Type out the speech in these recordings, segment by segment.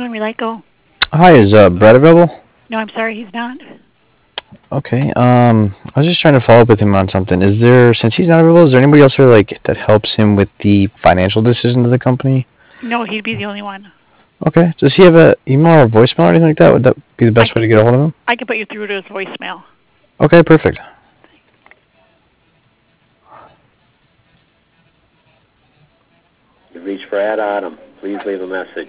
Inland Relico. Hi, is Brett available? No, I'm sorry, he's not. Okay. I was just trying to follow up with him on something. Is there, since he's not available, is there anybody else there, like that helps him with the financial decisions of the company? No, he'd be the only one. Okay. Does he have a email or voicemail or anything like that? Would that be the I best way to get a hold of him? I can put you through to his voicemail. Okay, perfect. You've reached Brad Autumn. Please leave a message.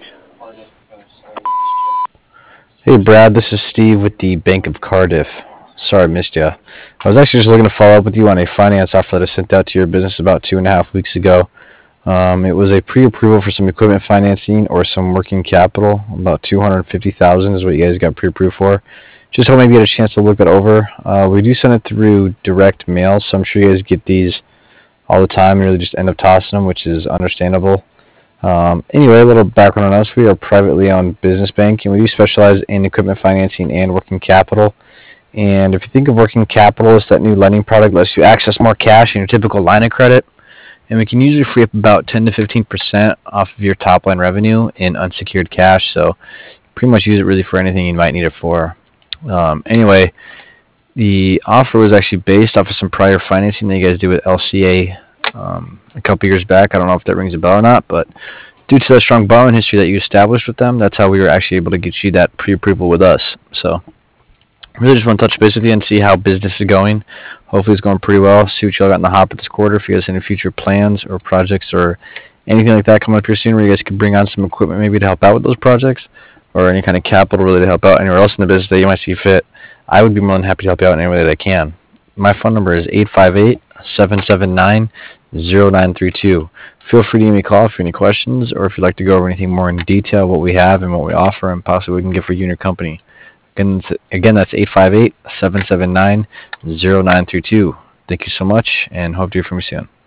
Hey, Brad. This is Steve with the Bank of Cardiff. Sorry I missed you. I was actually just looking to follow up with you on a finance offer that I sent out to your business about 2.5 weeks ago. It was a pre-approval for some equipment financing or some working capital. About 250,000 is what you guys got pre-approved for. Just hope maybe you get a chance to look it over. We do send it through direct mail, so I'm sure you guys get these all the time and really just end up tossing them, which is understandable. Anyway, a little background on us. We are a privately owned business bank, and we do specialize in equipment financing and working capital. And if you think of working capital as that new lending product that lets you access more cash in your typical line of credit, and we can usually free up about 10 to 15% off of your top line revenue in unsecured cash. So pretty much use it really for anything you might need it for. Anyway, the offer was actually based off of some prior financing that you guys did with LCA a couple years back. I don't know if that rings a bell or not, but due to the strong borrowing history that you established with them, that's how we were actually able to get you that pre-approval with us. So really just want to touch base with you and see how business is going. Hopefully it's going pretty well. See what y'all got in the hopper this quarter. If you guys have any future plans or projects or anything like that coming up here soon where you guys could bring on some equipment maybe to help out with those projects or any kind of capital really to help out anywhere else in the business that you might see fit, I would be more than happy to help you out in any way that I can. My phone number is 858-779-0932. Feel free to give me a call if you have any questions or if you'd like to go over anything more in detail, what we have and what we offer and possibly what we can get for you and your company. Again, that's 858-779-0932. Thank you so much and hope to hear from you soon.